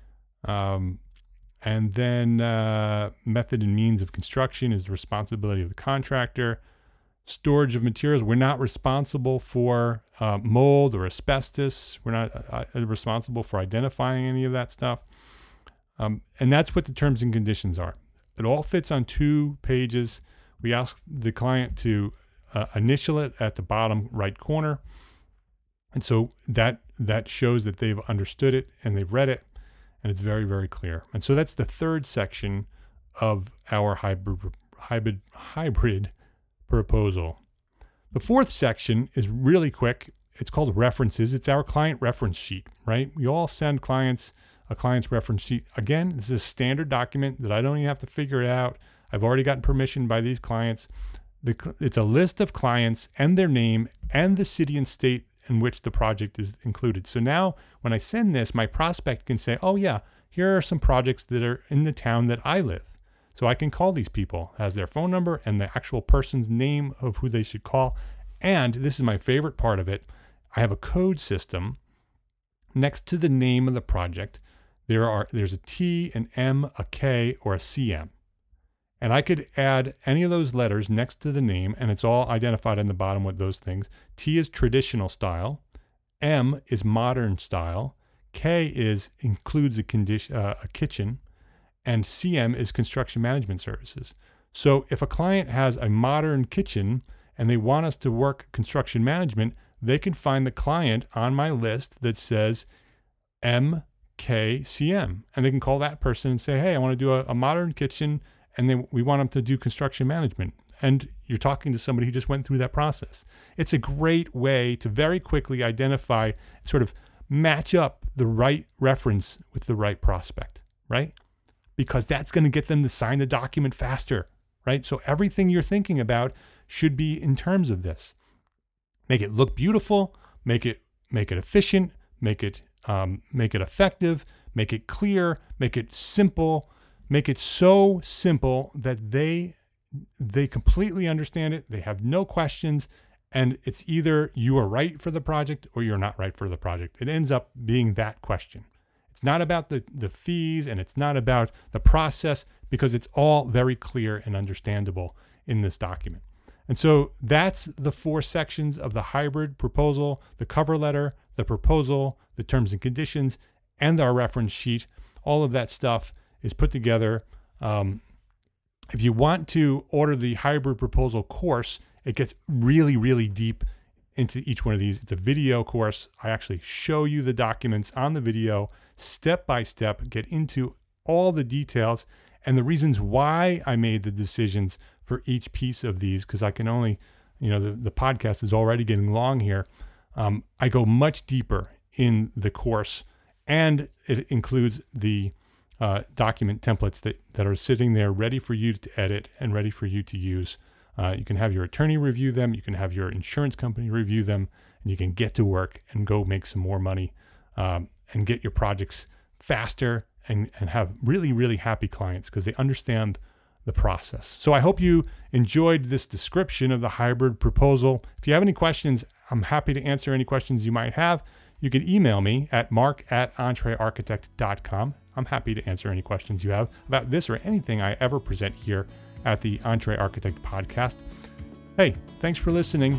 Um, and then uh, method and means of construction is the responsibility of the contractor. Storage of materials. We're not responsible for uh, mold or asbestos. We're not uh, responsible for identifying any of that stuff. Um, and that's what the terms and conditions are. It all fits on two pages. We ask the client to uh, initial it at the bottom right corner. And so that that shows that they've understood it and they've read it, and it's very, very clear. And so that's the third section of our hybrid hybrid hybrid proposal. The fourth section is really quick. It's called references. It's our client reference sheet, right? We all send clients a client's reference sheet. Again, this is a standard document that I don't even have to figure it out. I've already gotten permission by these clients. The, it's a list of clients and their name and the city and state in which the project is included. So now when I send this, my prospect can say, oh yeah, here are some projects that are in the town that I live. So I can call these people, has their phone number and the actual person's name of who they should call. And this is my favorite part of it. I have a code system next to the name of the project. There are, there's a T, an M, a K, or a C M. And I could add any of those letters next to the name, and it's all identified on the bottom with those things. T is traditional style. M is modern style. K is includes a, condition, uh, a kitchen. And C M is construction management services. So if a client has a modern kitchen and they want us to work construction management, they can find the client on my list that says M K C M, and they can call that person and say, hey, I want to do a, a modern kitchen, and then we want them to do construction management. And you're talking to somebody who just went through that process. It's a great way to very quickly identify, sort of match up the right reference with the right prospect, right? Because that's going to get them to sign the document faster, right? So everything you're thinking about should be in terms of this. Make it look beautiful, make it make it efficient, make it Um, make it effective, make it clear, make it simple, make it so simple that they they completely understand it. They have no questions, and it's either you are right for the project or you're not right for the project. It ends up being that question. It's not about the, the fees, and it's not about the process, because it's all very clear and understandable in this document. And so that's the four sections of the hybrid proposal: the cover letter, the proposal, the terms and conditions, and our reference sheet. All of that stuff is put together. Um, if you want to order the hybrid proposal course, it gets really, really deep into each one of these. It's a video course. I actually show you the documents on the video, step by step, get into all the details and the reasons why I made the decisions for each piece of these, because I can only, you know, the, the podcast is already getting long here. Um, I go much deeper in the course, and it includes the uh, document templates that, that are sitting there ready for you to edit and ready for you to use. Uh, you can have your attorney review them, you can have your insurance company review them, and you can get to work and go make some more money um, and get your projects faster and, and have really, really happy clients because they understand the process. So I hope you enjoyed this description of the hybrid proposal. If you have any questions, I'm happy to answer any questions you might have. You can email me at mark at entrearchitect dot com. I'm happy to answer any questions you have about this or anything I ever present here at the EntreArchitect podcast. Hey, thanks for listening.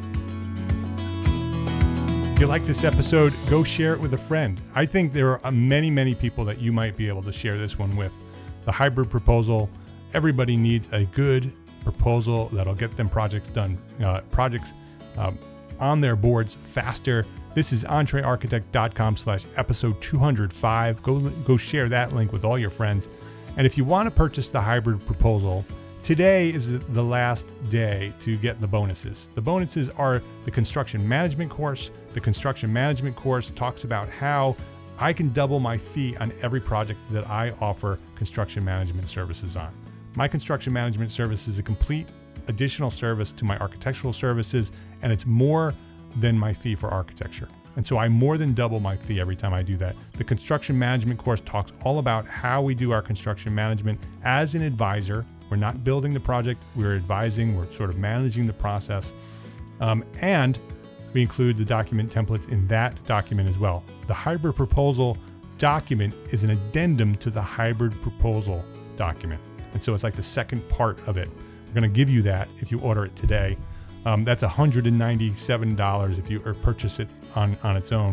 If you like this episode, go share it with a friend. I think there are many, many people that you might be able to share this one with. The hybrid proposal, everybody needs a good proposal that'll get them projects done, uh, projects um, on their boards faster. This is entrearchitect dot com slash episode two hundred five. Go, go share that link with all your friends. And if you want to purchase the hybrid proposal, today is the last day to get the bonuses. The bonuses are the construction management course. The construction management course talks about how I can double my fee on every project that I offer construction management services on. My construction management service is a complete additional service to my architectural services, and it's more than my fee for architecture. And so I more than double my fee every time I do that. The construction management course talks all about how we do our construction management as an advisor. We're not building the project, we're advising, we're sort of managing the process. Um, and we include the document templates in that document as well. The hybrid proposal document is an addendum to the hybrid proposal document. And so it's like the second part of it. We're going to give you that if you order it today. Um, that's one hundred ninety-seven dollars if you or purchase it on, on its own.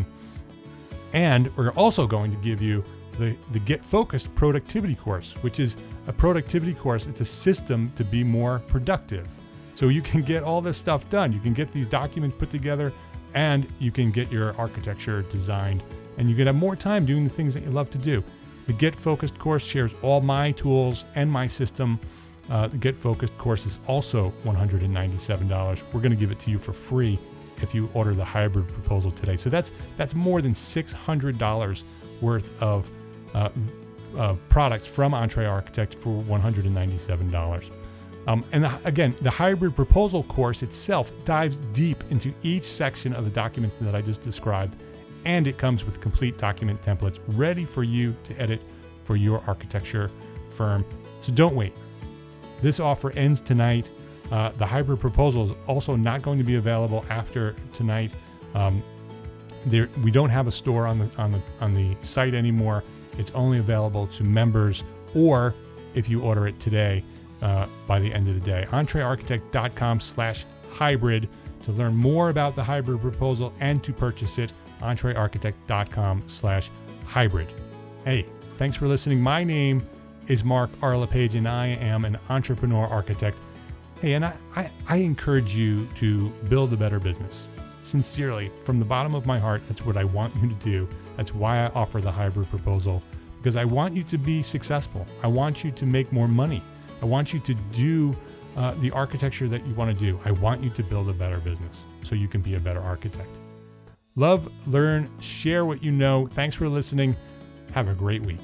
And we're also going to give you the, the Get Focused productivity course, which is a productivity course. It's a system to be more productive. So you can get all this stuff done. You can get these documents put together and you can get your architecture designed and you can have more time doing the things that you love to do. The Get Focused course shares all my tools and my system. Uh, the Get Focused course is also one hundred ninety-seven dollars. We're going to give it to you for free if you order the hybrid proposal today. So that's that's more than six hundred dollars worth of, uh, of products from EntreArchitect for one hundred ninety-seven dollars. Um, and the, again, the hybrid proposal course itself dives deep into each section of the documents that I just described, and it comes with complete document templates ready for you to edit for your architecture firm. So don't wait. This offer ends tonight. Uh, the hybrid proposal is also not going to be available after tonight. Um, there, we don't have a store on the on the on the site anymore. It's only available to members, or if you order it today, uh, by the end of the day. entrearchitect dot com slash hybrid to learn more about the hybrid proposal and to purchase it. entrearchitect dot com slash hybrid. Hey, thanks for listening. My name is Mark R. LePage, and I am an entrepreneur architect. Hey, and I, I, I encourage you to build a better business. Sincerely, from the bottom of my heart, that's what I want you to do. That's why I offer the hybrid proposal, because I want you to be successful. I want you to make more money. I want you to do uh, the architecture that you want to do. I want you to build a better business so you can be a better architect. Love, learn, share what you know. Thanks for listening. Have a great week.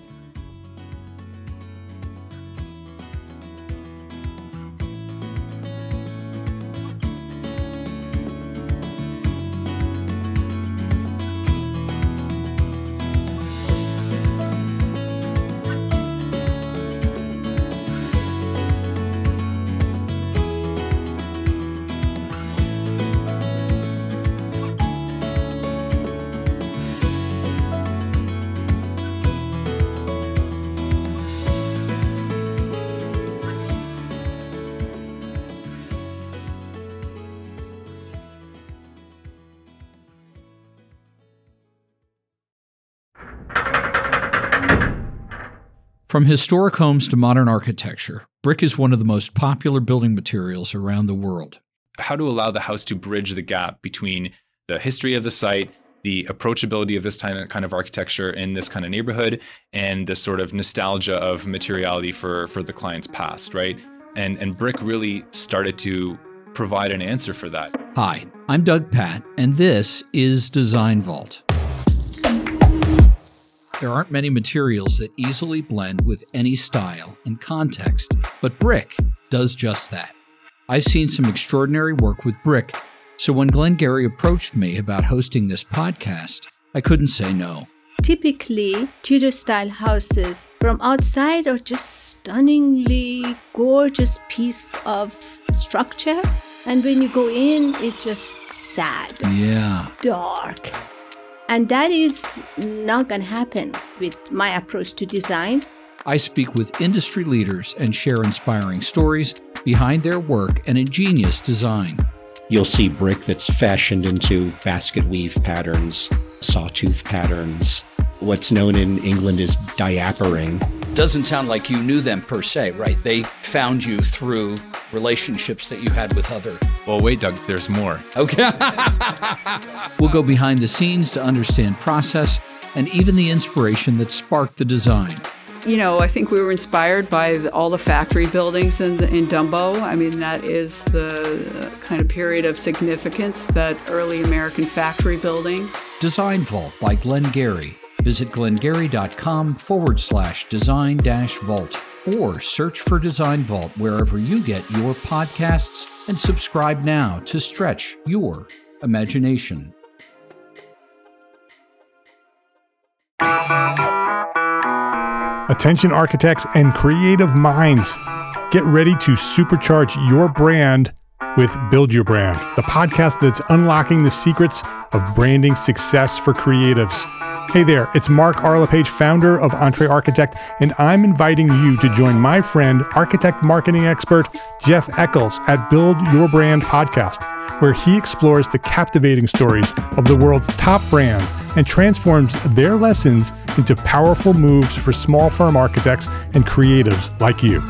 From historic homes to modern architecture, brick is one of the most popular building materials around the world. How to allow the house to bridge the gap between the history of the site, the approachability of this kind of architecture in this kind of neighborhood, and the sort of nostalgia of materiality for, for the client's past, right? And, and brick really started to provide an answer for that. Hi, I'm Doug Patt, and this is Design Vault. There aren't many materials that easily blend with any style and context, but brick does just that. I've seen some extraordinary work with brick, so when Glengarry approached me about hosting this podcast, I couldn't say no. Typically, Tudor-style houses from outside are just stunningly gorgeous piece of structure, and when you go in, it's just sad, yeah, dark. And that is not going to happen with my approach to design. I speak with industry leaders and share inspiring stories behind their work and ingenious design. You'll see brick that's fashioned into basket weave patterns, sawtooth patterns, what's known in England as diapering. Doesn't sound like you knew them per se, right? They found you through relationships that you had with other... Well, wait, Doug, there's more. Okay. We'll go behind the scenes to understand process and even the inspiration that sparked the design. You know, I think we were inspired by the, all the factory buildings in, in Dumbo. I mean, that is the kind of period of significance, that early American factory building. Design Vault by Glengarry. Visit glengarry.com forward slash design dash vault or search for Design Vault wherever you get your podcasts and subscribe now to stretch your imagination. Attention architects and creative minds, get ready to supercharge your brand with Build Your Brand, the podcast that's unlocking the secrets of branding success for creatives. Hey there, it's Mark Arlepage, founder of Entree Architect, and I'm inviting you to join my friend, architect marketing expert Jeff Eccles at Build Your Brand podcast, where he explores the captivating stories of the world's top brands and transforms their lessons into powerful moves for small firm architects and creatives like you.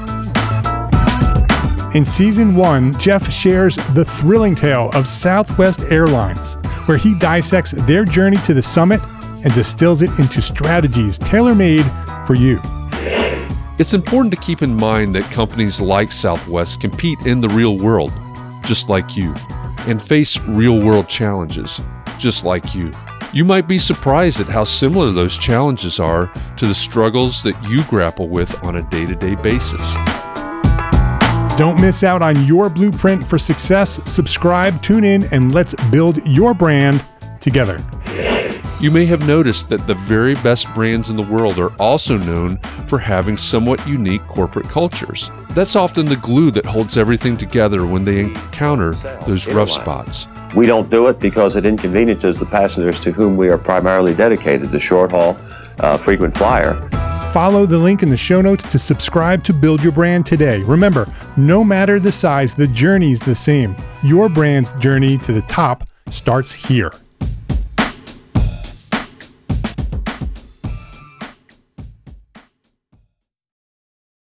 In season one, Jeff shares the thrilling tale of Southwest Airlines, where he dissects their journey to the summit and distills it into strategies tailor-made for you. It's important to keep in mind that companies like Southwest compete in the real world, just like you, and face real-world challenges, just like you. You might be surprised at how similar those challenges are to the struggles that you grapple with on a day-to-day basis. Don't miss out on your blueprint for success. Subscribe, tune in, and let's build your brand together. You may have noticed that the very best brands in the world are also known for having somewhat unique corporate cultures. That's often the glue that holds everything together when they encounter those rough spots. We don't do it because it inconveniences the passengers to whom we are primarily dedicated, the short haul, uh, frequent flyer. Follow the link in the show notes to subscribe to Build Your Brand today. Remember, no matter the size, the journey's the same. Your brand's journey to the top starts here.